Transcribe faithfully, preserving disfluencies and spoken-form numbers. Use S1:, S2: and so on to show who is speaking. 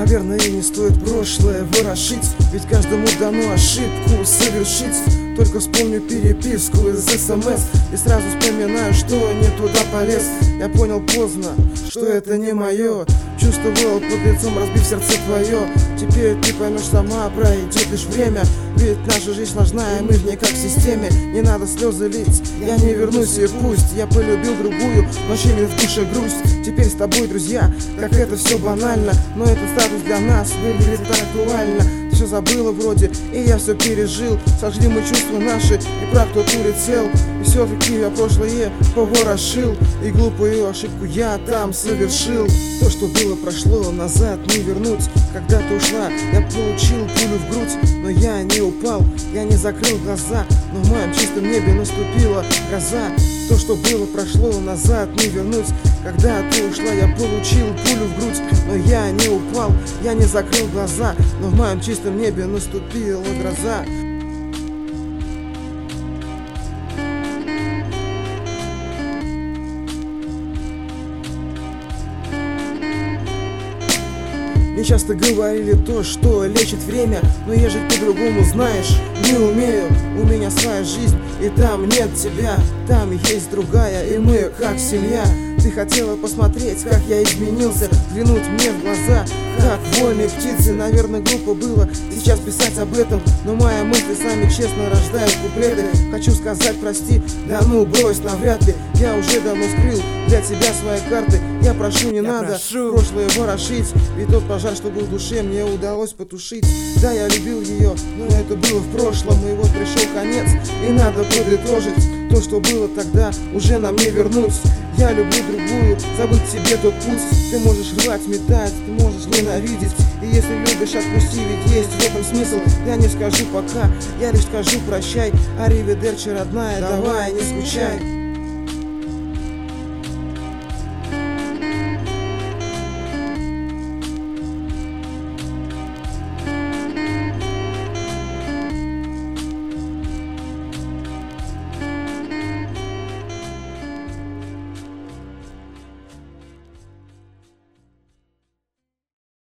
S1: Наверное, не стоит прошлое ворошить, ведь каждому дано ошибку совершить. Только вспомню переписку из СМС и сразу вспоминаю, что не туда полез. Я понял поздно, что это не мое. Чувствовал под лицом, разбив сердце твое. Теперь ты поймешь сама, пройдет лишь время. Ведь наша жизнь сложная, мы в ней как в системе. Не надо слезы лить, я не вернусь, и пусть я полюбил другую, но щемит в душе грусть. Теперь с тобой, друзья, как это все банально, но этот статус для нас выглядит так актуально. Ты все забыла вроде, и я все пережил. Сожгли мы чувства наши, и прав кто курит цел. И все-таки я прошлое поворошил, и глупую ошибку я там совершил. То, что было, прошло, назад не вернуть. Когда ты ушла, я получил пулю в грудь, но я не упал, я не закрыл глаза. Но в моем чистом небе наступила гроза. То, что было, прошло, назад не вернуть. Когда ты ушла, я получил пулю в грудь, но я не упал, я не закрыл глаза. Но в моем чистом небе наступила гроза. Мне часто говорили то, что лечит время, но я жить по-другому, знаешь, не умею. У меня своя жизнь, и там нет тебя. Там есть другая, и мы как семья. Ты хотела посмотреть, как я изменился, взглянуть мне в глаза, как вольные птицы. Наверное, глупо было сейчас писать об этом, но мои мысли сами честно рождают куплеты. Хочу сказать прости, да ну брось, навряд ли. Я уже давно скрыл для тебя свои карты. Я прошу, не я надо прошу. прошлое ворошить, ведь тот пожар, что был в душе, мне удалось потушить. Да, я любил ее, но это было в прошлом, и вот пришел конец, и надо подытожить. То, что было тогда, уже нам не вернуть. Я люблю другую, забыть себе тот путь. Ты можешь рвать, метать, ты можешь ненавидеть. И если любишь, отпусти, ведь есть в этом смысл. Я не скажу пока, я лишь скажу прощай. Аривидерчи, родная, давай, не скучай.